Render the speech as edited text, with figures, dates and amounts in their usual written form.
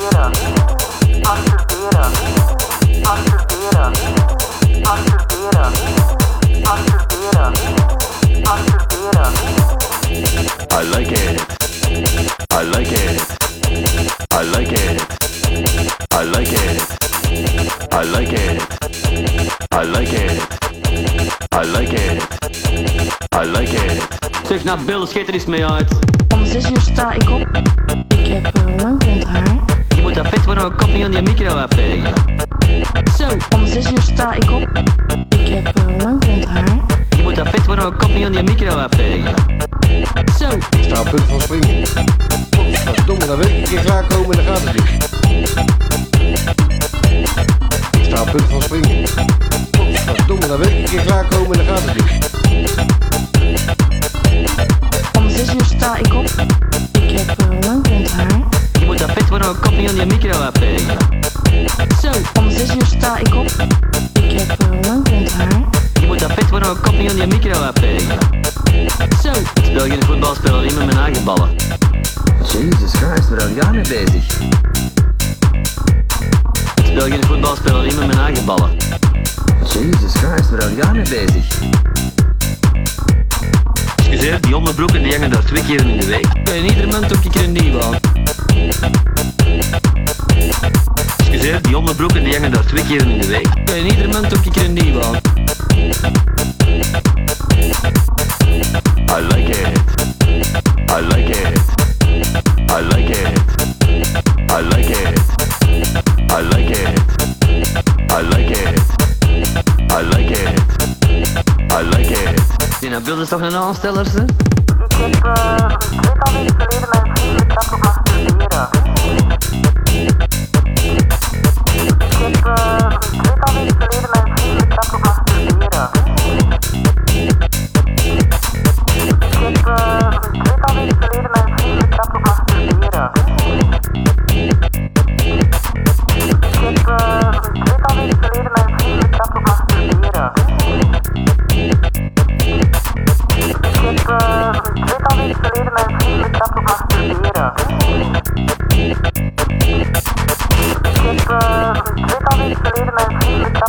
Zeg, nou, beelden scheet er eens mee uit. Om 6 uur sta ik op. Ik heb lang rond haar. Je moet dat vet voor een kop niet aan die micro afvegen. Zo. Om 6 uur sta ik op. Ik heb lang rond haar. Je moet dat vet voor een kop niet aan die micro afvegen. Zo. Ik sta op punt van springen. Godverdomme, dan wil ik een keer klaarkomen en dan gaat het niet. Ik sta op punt van springen. Godverdomme, dan wil ik een keer klaarkomen en dan gaat het niet. Om 6 uur sta ik op. Ik heb lang rond haar. Je moet dat vet voor een kop niet aan die micro afvegen. Zo. Om 6 uur sta ik op. Ik heb lang rond haar. Je moet dat vet voor een kop niet aan die micro afvegen. Zo. Ik speel geen voetbalspel alleen met mijn eigen ballen. Jesus Christ, waar ben jij mee bezig? Ik speel geen voetbalspel alleen met mijn eigen ballen. Jesus Christ, waar ben jij mee bezig? Excuseer, die onderbroeken die hangen daar 2 keer in de week. En ieder moment ook een keer een nieuw aan. Excuseer, die onderbroeken die hangen daar 2 keer in de week. En ieder moment ook een keer een nieuw aan. I like it. I like it. I like it. I like it. I like it. I like it. I like it. I like it. Die beeld is toch een aansteller, hè? Ik heb 2 weken geleden mijn vriend betrapt op masturberen. Ik heb 2 weken geleden mijn vriend betrapt op masturberen. Ik heb 2 weken geleden mijn vriend betrapt op masturberen. Ik heb 2 weken geleden mijn vriend betrapt op masturberen. Ik heb 2 weken geleden mijn vriend betrapt op masturberen. Ik heb 2 weken geleden mijn vriend betrapt